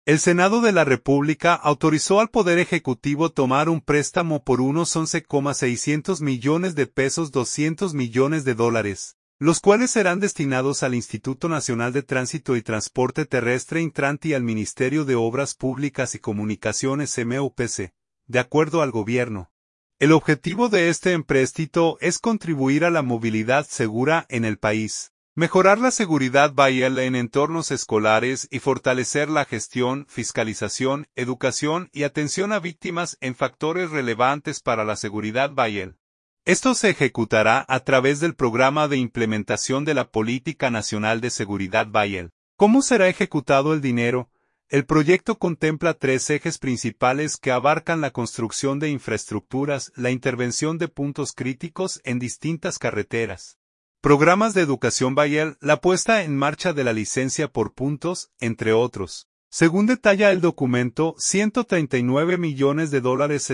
El Senado de la República autorizó al Poder Ejecutivo tomar un préstamo por unos 11,600 millones de pesos, 200 millones de dólares, los cuales serán destinados al Instituto Nacional de Tránsito y Transporte Terrestre Intran y al Ministerio de Obras Públicas y Comunicaciones MUPC, de acuerdo al gobierno. El objetivo de este empréstito es contribuir a la movilidad segura en el país, mejorar la seguridad vial en entornos escolares y fortalecer la gestión, fiscalización, educación y atención a víctimas en factores relevantes para la seguridad vial. Esto se ejecutará a través del Programa de Implementación de la Política Nacional de Seguridad Vial. ¿Cómo será ejecutado el dinero? El proyecto contempla 3 ejes principales que abarcan la construcción de infraestructuras, la intervención de puntos críticos en distintas carreteras, programas de educación vial, la puesta en marcha de la licencia por puntos, entre otros. Según detalla el documento, 139 millones de dólares,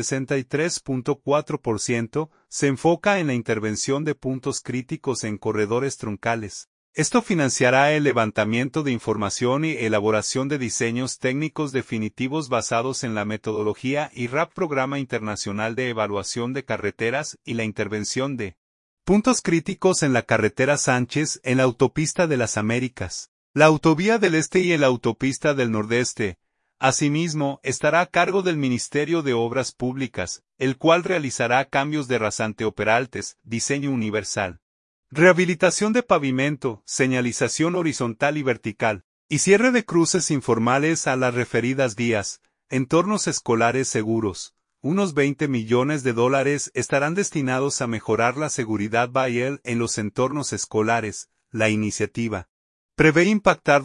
63.4%, se enfoca en la intervención de puntos críticos en corredores troncales. Esto financiará el levantamiento de información y elaboración de diseños técnicos definitivos basados en la metodología IRAP, Programa Internacional de Evaluación de Carreteras, y la intervención de puntos críticos en la carretera Sánchez, en la Autopista de las Américas, la Autovía del Este y en la Autopista del Nordeste. Asimismo, estará a cargo del Ministerio de Obras Públicas, el cual realizará cambios de rasante o peraltes, diseño universal, rehabilitación de pavimento, señalización horizontal y vertical, y cierre de cruces informales a las referidas vías, entornos escolares seguros. Unos 20 millones de dólares estarán destinados a mejorar la seguridad vial en los entornos escolares. La iniciativa prevé impactar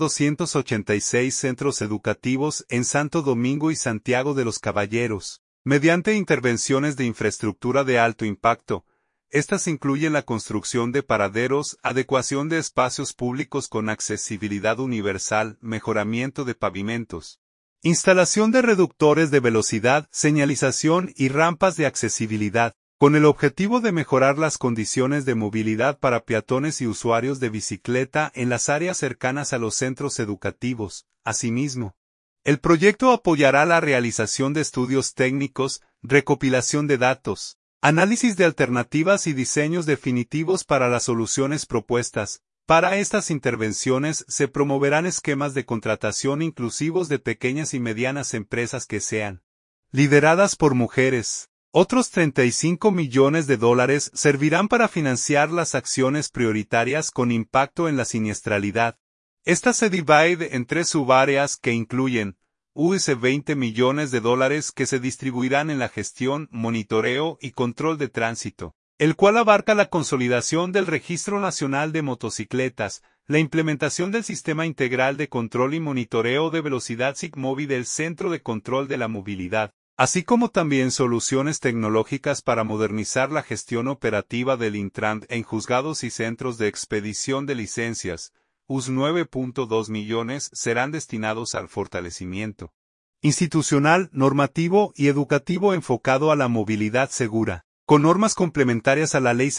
286 centros educativos en Santo Domingo y Santiago de los Caballeros, mediante intervenciones de infraestructura de alto impacto. Estas incluyen la construcción de paraderos, adecuación de espacios públicos con accesibilidad universal, mejoramiento de pavimentos, instalación de reductores de velocidad, señalización y rampas de accesibilidad, con el objetivo de mejorar las condiciones de movilidad para peatones y usuarios de bicicleta en las áreas cercanas a los centros educativos. Asimismo, el proyecto apoyará la realización de estudios técnicos, recopilación de datos, análisis de alternativas y diseños definitivos para las soluciones propuestas. Para estas intervenciones se promoverán esquemas de contratación inclusivos de pequeñas y medianas empresas que sean lideradas por mujeres. Otros 35 millones de dólares servirán para financiar las acciones prioritarias con impacto en la siniestralidad. Esta se divide en 3 subáreas que incluyen US 20 millones de dólares que se distribuirán en la gestión, monitoreo y control de tránsito, el cual abarca la consolidación del Registro Nacional de Motocicletas, la implementación del Sistema Integral de Control y Monitoreo de Velocidad SIGMOVI del Centro de Control de la Movilidad, así como también soluciones tecnológicas para modernizar la gestión operativa del Intran en juzgados y centros de expedición de licencias. US 9.2 millones serán destinados al fortalecimiento institucional, normativo y educativo enfocado a la movilidad segura, con normas complementarias a la Ley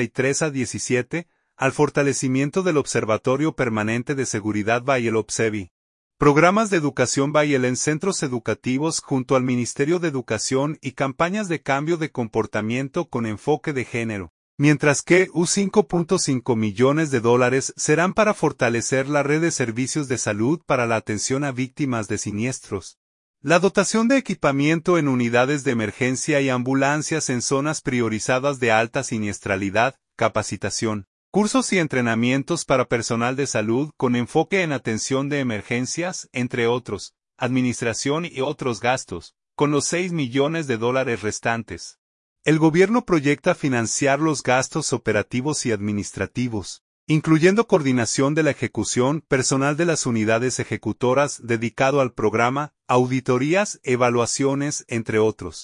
63/17, al fortalecimiento del Observatorio Permanente de Seguridad vial OPSEVI, programas de educación vial en centros educativos junto al Ministerio de Educación y campañas de cambio de comportamiento con enfoque de género. Mientras que US 5.5 millones de dólares serán para fortalecer la red de servicios de salud para la atención a víctimas de siniestros, la dotación de equipamiento en unidades de emergencia y ambulancias en zonas priorizadas de alta siniestralidad, capacitación, cursos y entrenamientos para personal de salud con enfoque en atención de emergencias, entre otros, administración y otros gastos, con los 6 millones de dólares restantes. El gobierno proyecta financiar los gastos operativos y administrativos, incluyendo coordinación de la ejecución, personal de las unidades ejecutoras dedicado al programa, auditorías, evaluaciones, entre otros.